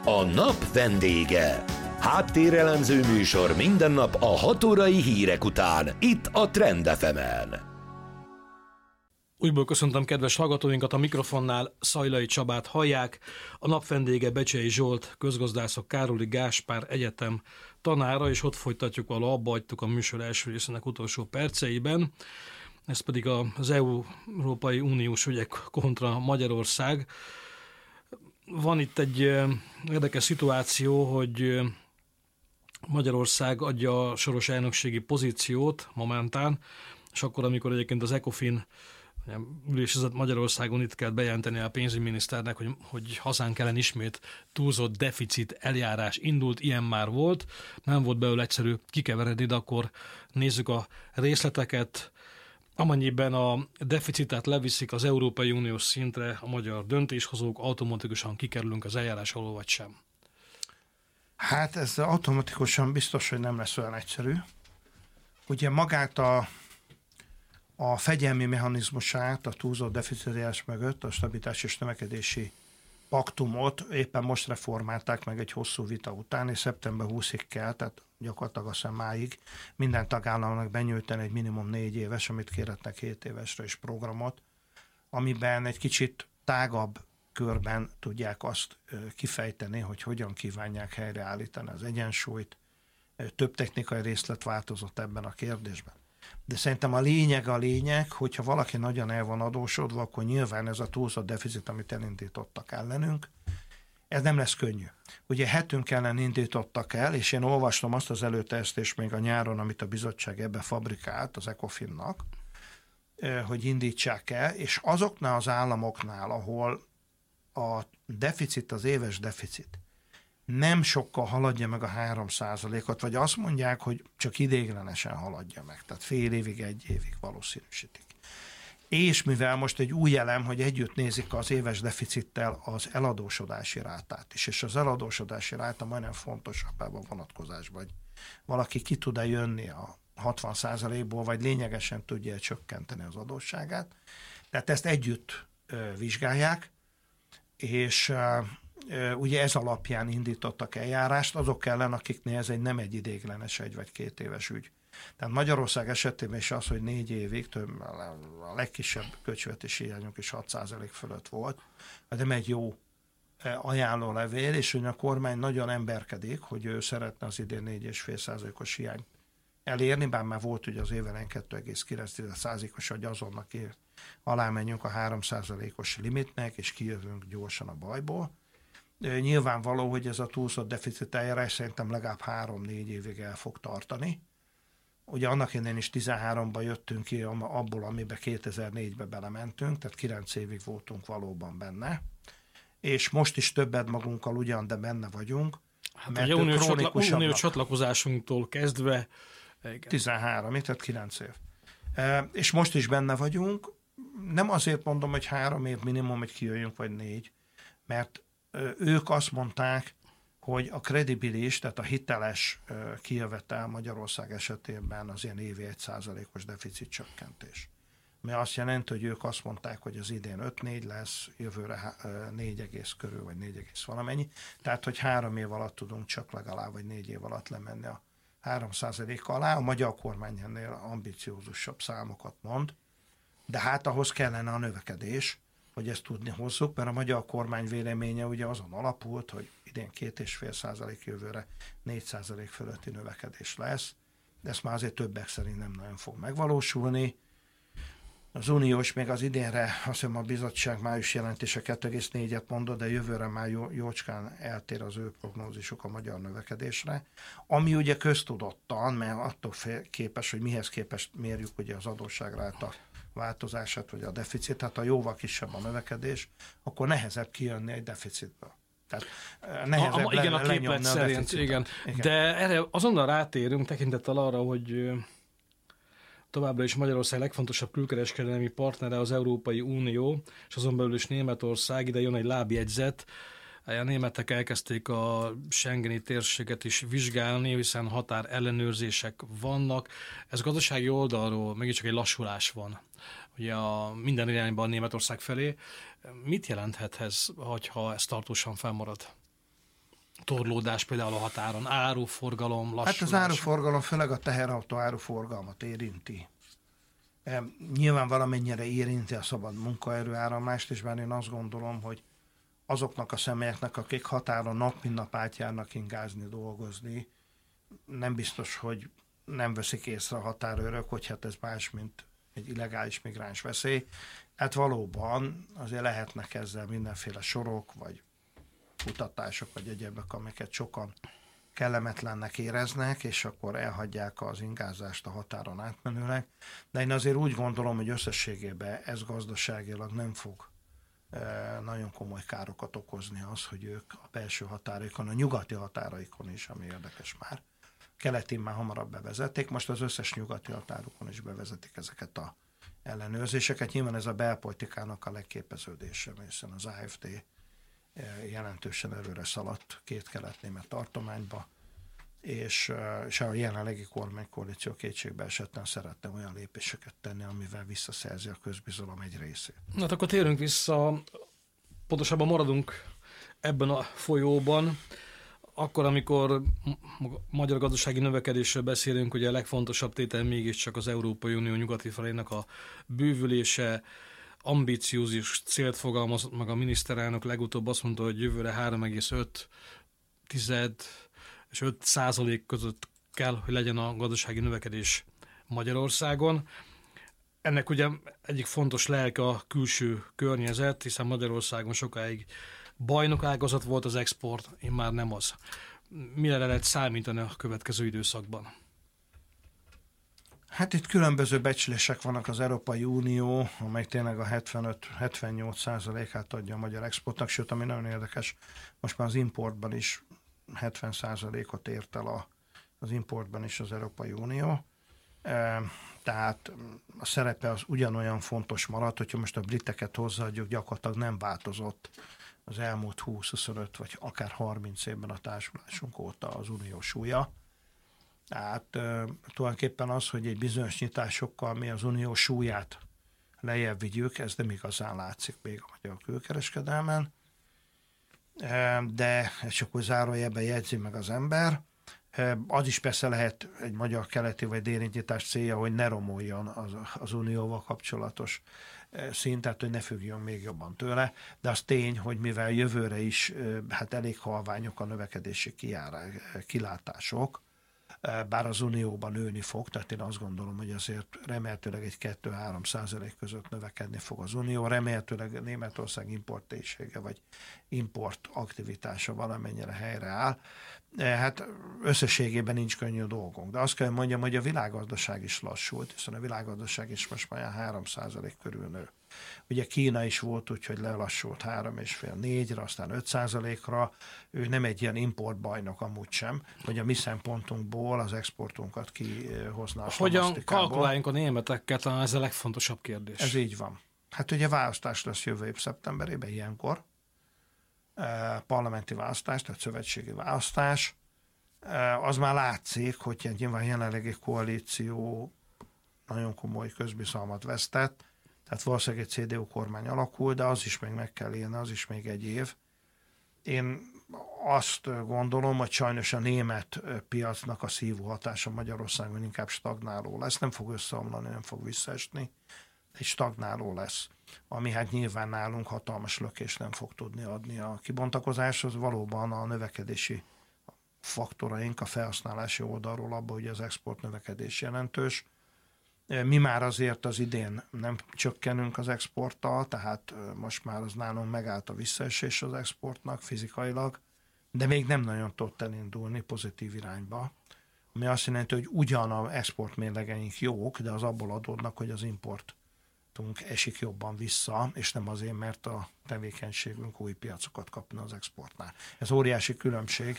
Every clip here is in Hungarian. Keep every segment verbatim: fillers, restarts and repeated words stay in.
A nap vendége. Háttérelemző műsor minden nap a hat órai hírek után, itt a Trend ef emen. Újból köszöntöm kedves hallgatóinkat, a mikrofonnál Szajlai Csabát hallják. A nap vendége Becsei Zsolt, közgazdászok Károli Gáspár Egyetem tanára, és ott folytatjuk, ahol abba hagytuk a műsor első részének utolsó perceiben. Ez pedig az Európai Uniós ügyek kontra Magyarország. Van itt egy érdekes szituáció, hogy Magyarország adja a soros elnökségi pozíciót momentán, és akkor, amikor egyébként az ECOFIN ülésezett Magyarországon, itt kell bejelenteni a pénzügyminiszternek, hogy, hogy hazánk ellen ismét túlzott deficit eljárás indult, ilyen már volt, nem volt belőle egyszerű kikeveredni, de akkor nézzük a részleteket. Amennyiben a deficitet leviszik az Európai Uniós szintre, a magyar döntéshozók, automatikusan kikerülünk az eljárás alól, vagy sem? Hát ez automatikusan biztos, hogy nem lesz olyan egyszerű. Ugye magát a, a fegyelmi mechanizmusát, a túlzott deficitálás mögött, a stabilitás és növekedési paktumot éppen most reformálták meg egy hosszú vita után, és szeptember huszadikig kell, tehát gyakorlatilag azt hiszem máig minden tagállamnak benyújtani egy minimum négy éves, amit kérhetnek hét évesre is programot, amiben egy kicsit tágabb körben tudják azt kifejteni, hogy hogyan kívánják helyreállítani az egyensúlyt. Több technikai részlet változott ebben a kérdésben. De szerintem a lényeg a lényeg, hogyha valaki nagyon el van adósodva, akkor nyilván ez a túlzott deficit, amit elindítottak ellenünk, ez nem lesz könnyű. Ugye hetünk ellen indítottak el, és én olvastam azt az előterjesztést még a nyáron, amit a bizottság ebbe fabrikált az ECOFIN-nak, hogy indítsák el, és azoknál az államoknál, ahol a deficit, az éves deficit nem sokkal haladja meg a három százalékot, vagy azt mondják, hogy csak ideiglenesen haladja meg, tehát fél évig, egy évig valószínűsítik. És mivel most egy új elem, hogy együtt nézik az éves deficittel az eladósodási rátát is, és az eladósodási ráta majdnem fontosabb ebben a vonatkozásban, hogy valaki ki tud-e jönni a hatvan százalékból, vagy lényegesen tudja csökkenteni az adósságát. Tehát ezt együtt ö, vizsgálják, és uh, ugye ez alapján indítottak eljárást azok ellen, akiknél ez egy nem egy ideiglenes egy vagy két éves ügy. Tehát Magyarország esetében is az, hogy négy évig, több, a legkisebb költségvetési hiányunk is hat százalék fölött volt, de nem egy jó ajánlólevél, és hogy a kormány nagyon emberkedik, hogy ő szeretne az idén négy egész öt százalékos hiányt elérni, bár már volt ugye az éven kettő egész kilenc százalékos, hogy azonnak ért. Alá menjünk a három százalékos limitnek, és kijövünk gyorsan a bajból. Nyilvánvaló, hogy ez a túlzott deficit eljárás szerintem legalább három-négy évig el fog tartani. Ugye annak innen is tizenháromban jöttünk ki abból, amiben kétezer-négyben belementünk, tehát kilenc évig voltunk valóban benne. És most is többet magunkkal ugyan, de benne vagyunk. Hát mert ugye uniós csatla- csatlakozásunktól kezdve igen. tizenhárom, tehát kilenc év. E, és most is benne vagyunk. Nem azért mondom, hogy három év minimum, hogy kijöjjünk, vagy négy, mert ők azt mondták, hogy a kredibilis, tehát a hiteles kijövetel Magyarország esetében az ilyen évi egy százalékos deficit csökkentés. Ami azt jelenti, hogy ők azt mondták, hogy az idén öt-négy lesz, jövőre négy egész körül, vagy négy egész valamennyi. Tehát, hogy három év alatt tudunk csak legalább, vagy négy év alatt lemenni a három százalék alá. A magyar kormány ennél ambiciózusabb számokat mond, de hát ahhoz kellene a növekedés, hogy ezt tudni hozzuk, mert a magyar kormány véleménye ugye azon alapult, hogy idén két egész öt százalék, jövőre négy százalék fölötti növekedés lesz, de ezt már azért többek szerint nem nagyon fog megvalósulni. Az uniós még az idénre, azt hiszem a bizottság május jelentése kettő egész négyet mondott, de jövőre már jó, jócskán eltér az ő prognózisuk a magyar növekedésre, ami ugye köztudottan, mert attól képes, hogy mihez képest mérjük ugye az adósságráta változását, vagy a deficitet, ha jóval kisebb a növekedés, akkor nehezebb kijönni egy deficitből. Tehát nehezebb a, a, igen, le, a képlet szerint, igen. igen. De erre azonnal rátérünk tekintettel arra, hogy továbbra is Magyarország legfontosabb külkereskedelmi partnere az Európai Unió, és azon belül is Németország, ide jön egy lábjegyzet. A németek elkezdték a schengeni térséget is vizsgálni, hiszen határ ellenőrzések vannak. Ez gazdasági oldalról megint csak egy lassulás van. Ugye a minden irányban Németország felé. Mit jelenthet ez, ha ez tartósan fennmarad? torlódás például a határon, áruforgalom, lassulás? Hát az áruforgalom főleg a teherautó áruforgalmat érinti. Nyilván valamennyire érinti a szabad munkaerő áramlást, és bár én azt gondolom, hogy azoknak a személyeknek, akik határon nap mint nap átjárnak ingázni, dolgozni, nem biztos, hogy nem veszik észre a határőrök, hogy hát ez más, mint egy illegális migráns veszély. Hát valóban azért lehetnek ezzel mindenféle sorok, vagy kutatások, vagy egyebek, amiket sokan kellemetlennek éreznek, és akkor elhagyják az ingázást a határon átmenőleg. De én azért úgy gondolom, hogy összességében ez gazdaságilag nem fog e, nagyon komoly károkat okozni az, hogy ők a belső határaikon, a nyugati határaikon is, ami érdekes már, keletin már hamarabb bevezették, most az összes nyugati határokon is bevezetik ezeket a ellenőrzéseket. Nyilván ez a belpolitikának a legképeződése, hiszen az á ef dé jelentősen előre szaladt két kelet-német tartományba, és, és a jelenlegi kormánykoalíció kétségbe esetten szeretne olyan lépéseket tenni, amivel visszaszerzi a közbizalom egy részét. Hát akkor térünk vissza, pontosabban maradunk ebben a folyóban. Akkor, amikor magyar gazdasági növekedésről beszélünk, ugye a legfontosabb tétel mégiscsak az Európai Unió nyugati felének a bővülése, ambiciózus célt fogalmazott meg a miniszterelnök, legutóbb azt mondta, hogy jövőre három egész öt és öt százalék között kell, hogy legyen a gazdasági növekedés Magyarországon. Ennek ugye egyik fontos lelke a külső környezet, hiszen Magyarországon sokáig bajnokágazat volt az export, én már nem az. Mire lehet számítani a következő időszakban? Hát itt különböző becslések vannak. Az Európai Unió, amely tényleg a hetvenöt-hetvennyolc százalékát adja a magyar exportnak, sőt, ami nagyon érdekes, most már az importban is hetven százalékot ért el a, az importban is az Európai Unió. E, tehát a szerepe az ugyanolyan fontos maradt, hogyha most a briteket hozzáadjuk, gyakorlatilag nem változott az elmúlt húsz-huszonöt vagy akár harminc évben a társulásunk óta az unió súlya. Tehát e, tulajdonképpen az, hogy egy bizonyos nyitásokkal mi az unió súlyát lejjebb vigyük, ez nem igazán látszik még a magyar külkereskedelmen, e, de csak úgy zárójelben jegyzi meg az ember. E, az is persze lehet egy magyar keleti vagy déli nyitás célja, hogy ne romoljon az, az unióval kapcsolatos szint, tehát hogy ne függjön még jobban tőle, de az tény, hogy mivel jövőre is hát elég halványok a növekedési kijárás, kilátások, bár az unióban nőni fog, tehát én azt gondolom, hogy azért remélhetőleg egy kettő-három százalék között növekedni fog az unió, remélhetőleg Németország importtészsége vagy import aktivitása valamennyire helyreáll. Hát összességében nincs könnyű dolgunk, de azt kell mondjam, hogy a világgazdaság is lassult, hiszen a világgazdaság is most már három százalék körül nő. Ugye Kína is volt úgy, hogy lelassult három és fél négyre, aztán öt százalékra. Ő nem egy ilyen importbajnok amúgy sem, hogy a mi szempontunkból az exportunkat kihozná a Hogyan kalkuláljunk a németekkel, talán ez a legfontosabb kérdés. Ez így van. Hát ugye választás lesz jövő év szeptemberében ilyenkor. Parlamenti választás, tehát szövetségi választás. Az már látszik, hogy nyilván jelenlegi koalíció nagyon komoly közbizalmat vesztett, tehát valószínűleg egy cé dé u kormány alakul, de az is még meg kell élni, az is még egy év. Én azt gondolom, hogy sajnos a német piacnak a szívó hatása Magyarországon inkább stagnáló lesz, nem fog összeomlani, nem fog visszaesni, egy stagnáló lesz, ami hát nyilván nálunk hatalmas lökést nem fog tudni adni a kibontakozáshoz. Valóban a növekedési faktoraink a felhasználási oldalról abban, hogy az export növekedés jelentős. Mi már azért az idén nem csökkenünk az exporttal, tehát most már az nálunk megállt a visszaesés az exportnak fizikailag, de még nem nagyon tudott elindulni pozitív irányba, ami azt jelenti, hogy ugyan az exportmérlegeink jók, de az abból adódnak, hogy az importunk esik jobban vissza, és nem azért, mert a tevékenységünk új piacokat kapna az exportnál. Ez óriási különbség,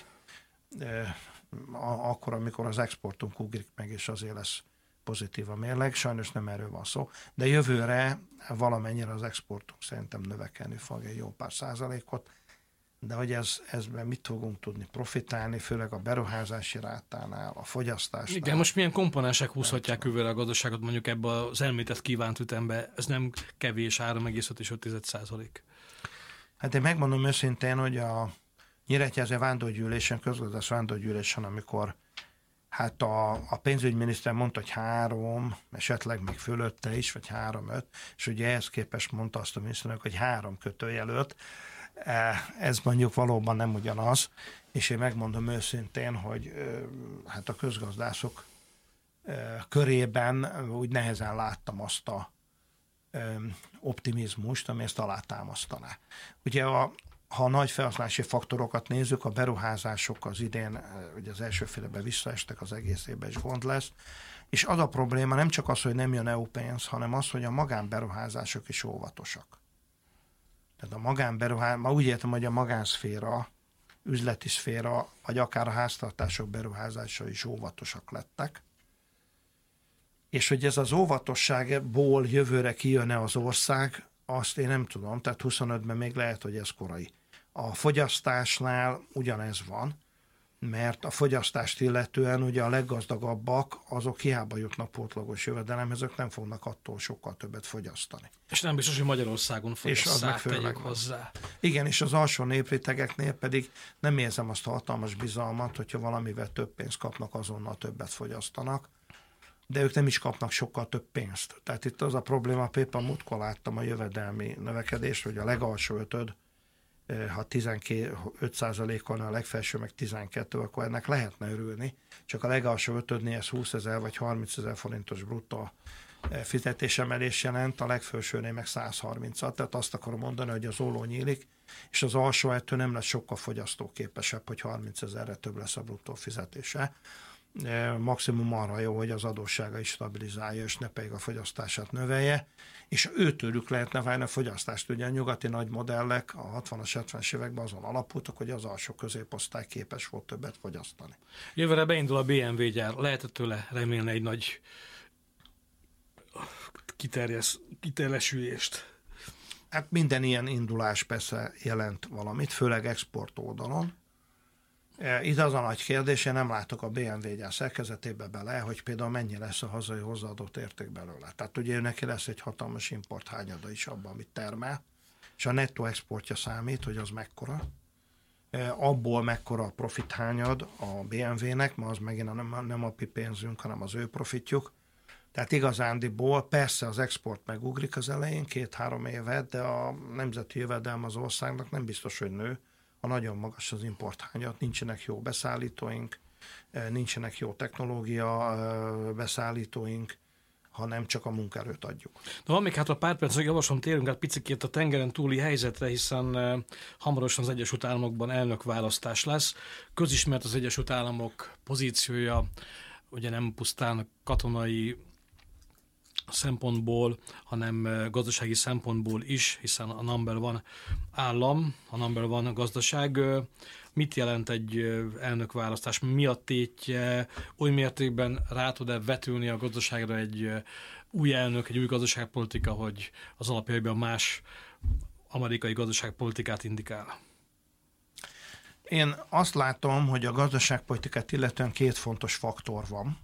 akkor, amikor az exportunk ugrik meg, és azért lesz pozitív a mérleg, sajnos nem erről van szó, de jövőre valamennyire az exportunk szerintem növekelni fog egy jó pár százalékot, de hogy ez, ezben mit fogunk tudni profitálni, főleg a beruházási rátánál, a fogyasztásnál. Igen, most milyen komponensek húzhatják jövőre a gazdaságot mondjuk ebbe az elmétett kívánt ütembe, ez nem kevés három egész öt és öt százalék. Hát én megmondom őszintén, hogy a Nyíregyházi vándorgyűlésen, közgazdász vándorgyűlésen, amikor hát a, a pénzügyminiszter mondta, hogy három, esetleg még fölötte is, vagy három-öt, és ugye ehhez képest mondta azt a miniszternek, hogy három kötőjelölt. Ez mondjuk valóban nem ugyanaz, és én megmondom őszintén, hogy hát a közgazdászok körében úgy nehezen láttam azt a optimizmust, ami ezt alátámasztaná. Ugye a, ha a nagy felhasználási faktorokat nézzük, a beruházások az idén, ugye az első félben visszaestek, az egész évben is gond lesz, és az a probléma nem csak az, hogy nem jön é u pénz, hanem az, hogy a magánberuházások is óvatosak. Tehát a magánberuházás, ma úgy értem, hogy a magánszféra, üzleti szféra, vagy akár a háztartások beruházásai is óvatosak lettek. És hogy ez az óvatosságból jövőre kijön-e az ország, azt én nem tudom, tehát huszonötben még lehet, hogy ez korai. A fogyasztásnál ugyanez van, mert a fogyasztást illetően ugye a leggazdagabbak, azok hiába jutnak pótlagos jövedelemhez, ők nem fognak attól sokkal többet fogyasztani. És nem biztos, hogy Magyarországon fogyasszák, tegyük hozzá. Igen, és az alsó népritegeknél pedig nem érzem azt a hatalmas bizalmat, hogyha valamivel több pénzt kapnak, azonnal többet fogyasztanak, de ők nem is kapnak sokkal több pénzt. Tehát itt az a probléma, például múltkor láttam a jövedelmi növekedést, hogy a legalsó ötöd, ha tizenöt százalékon, a legfelső meg tizenkettő, akkor ennek lehetne örülni. Csak a legalsó ötödnél ez húszezer vagy harmincezer forintos bruttó fizetésemelés jelent, a legfelsőnél meg százharmincat. Tehát azt akarom mondani, hogy az olló nyílik, és az alsó ettől nem lesz sokkal fogyasztóképesebb, hogy harmincezerre több lesz a bruttó fizetése. Maximum arra jó, hogy az adóssága is stabilizálja, és ne pedig a fogyasztását növelje, és őtőlük lehetne várni a fogyasztást. Ugye a nyugati nagy modellek a hatvanas, hetvenes években azon alapultak, hogy az alsó középosztály képes volt többet fogyasztani. Jövőre beindul a bé em vé gyár. Lehet tőle remélni egy nagy kiterjesülést? Hát minden ilyen indulás persze jelent valamit, főleg export oldalon. Itt az a nagy kérdés, én nem látok a bé em vé gyár szerkezetébe bele, hogy például mennyi lesz a hazai hozzáadott érték belőle. Tehát ugye neki lesz egy hatalmas import hányada is abban, amit termel, és a nettó exportja számít, hogy az mekkora. Abból mekkora a profit hányad a bé em vé-nek, ma az megint nem, nem a mi pénzünk, hanem az ő profitjuk. Tehát igazándiból persze az export megugrik az elején, két-három évet, de a nemzeti jövedelem az országnak nem biztos, hogy nő. A nagyon magas az importhányat, nincsenek jó beszállítóink, nincsenek jó technológia beszállítóink, hanem csak a munkaerőt adjuk. De van még hát a pár perc, hogy javaslom, térünk át picikét a tengeren túli helyzetre, hiszen hamarosan az Egyesült Államokban elnökválasztás lesz. Közismert az Egyesült Államok pozíciója, ugye nem pusztán katonai szempontból, hanem gazdasági szempontból is, hiszen a number van állam, a number van gazdaság. Mit jelent egy elnökválasztás? Mi a tétje? Oly mértékben rá tud-e vetülni a gazdaságra egy új elnök, egy új gazdaságpolitika, hogy az alapjaiban más amerikai gazdaságpolitikát indikál? Én azt látom, hogy a gazdaságpolitikát illetően két fontos faktor van.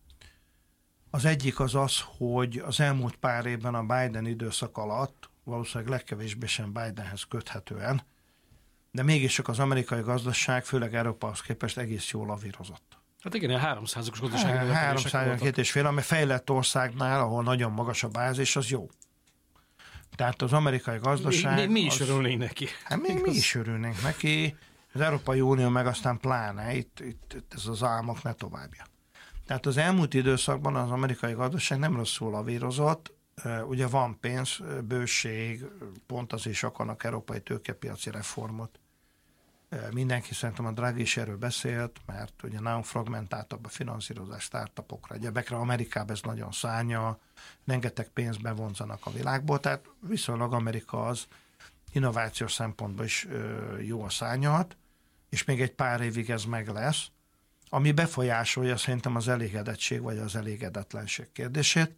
Az egyik az az, hogy az elmúlt pár évben a Biden időszak alatt, valószínűleg legkevésbé sem Bidenhez köthetően, de mégis csak az amerikai gazdaság, főleg Európához képest egész jól lavírozott. Hát igen, a három százalékos gazdasági három százalék, két és fél, ami fejlett országnál, ahol nagyon magas a bázis, az jó. Tehát az amerikai gazdaság... Mi, mi, mi is az, örülnénk neki. Hát mi, mi is örülnénk neki. Az Európai Unió meg aztán pláne, itt, itt, itt ez az álmok ne továbbja. Tehát az elmúlt időszakban az amerikai gazdaság nem rosszul lavírozott, ugye van pénz, bőség, pont az is akarnak európai tőkepiaci reformot. Mindenki szerintem a Draghi is erről beszélt, mert ugye nagyon fragmentáltabb a finanszírozás startupokra, egyebekre, Amerikában ez nagyon szárnya, rengeteg pénzt bevonzanak a világból, tehát viszonylag Amerika az innovációs szempontból is jól szárnyalt, és még egy pár évig ez meg lesz, ami befolyásolja szerintem az elégedettség vagy az elégedetlenség kérdését.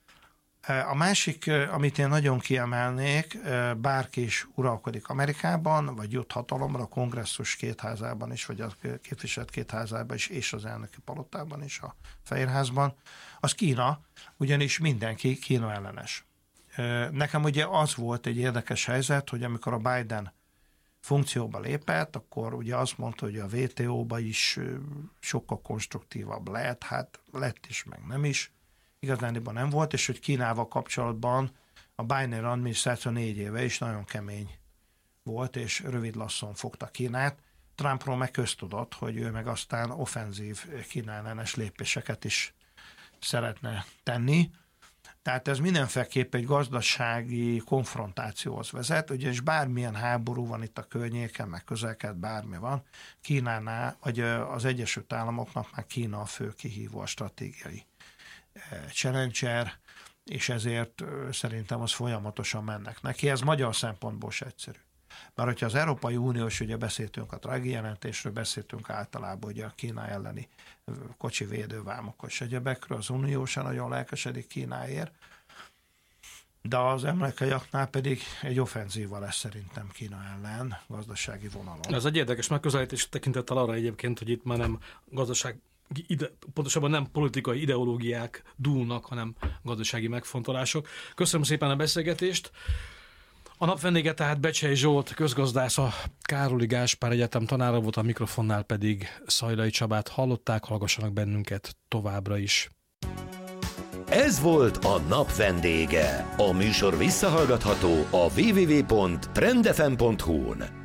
A másik, amit én nagyon kiemelnék, bárki is uralkodik Amerikában, vagy jut hatalomra, a kongresszus kétházában is, vagy a képviselet kétházában is, és az elnöki palotában is, a Fehérházban, az Kína, ugyanis mindenki Kína ellenes. Nekem ugye az volt egy érdekes helyzet, hogy amikor a Biden funkcióba lépett, akkor ugye azt mondta, hogy a vé té ó-ba is sokkal konstruktívabb lehet, hát lett is, meg nem is. Igazándiban nem volt, és hogy Kínával kapcsolatban a Biden adminisztráció négy éve is nagyon kemény volt, és rövid lasszon fogta Kínát. Trumpról meg köztudott, hogy ő meg aztán offenzív Kína ellenes lépéseket is szeretne tenni. Tehát ez mindenféleképp egy gazdasági konfrontációhoz vezet, ugyanis bármilyen háború van itt a környéken, meg közelket, bármi van, Kínánál, vagy az Egyesült Államoknak már Kína a fő kihívó, a stratégiai challenger, és ezért szerintem az folyamatosan mennek neki. Ez magyar szempontból se egyszerű. Mert hogyha az Európai Uniós, ugye beszéltünk a Draghi jelentésről, beszéltünk általában ugye a Kína elleni kocsi védővámokról és egyebekről, az Unió sem nagyon lelkesedik Kínáért, de az amerikaiaknál pedig egy offenzíva lesz szerintem Kína ellen gazdasági vonalon. Ez egy érdekes megközelítés tekintettel arra egyébként, hogy itt már nem gazdaság, ide, pontosabban nem politikai ideológiák dúlnak, hanem gazdasági megfontolások. Köszönöm szépen a beszélgetést. A nap vendége tehát Becsey Zsolt, közgazdász, a Károli Gáspár Egyetem tanára volt, a mikrofonnál pedig Szajlai Csabát hallották, hallgassanak bennünket továbbra is. Ez volt a nap vendége. A műsor visszahallgatható a double-u double-u double-u pont trend f m pont h u-n.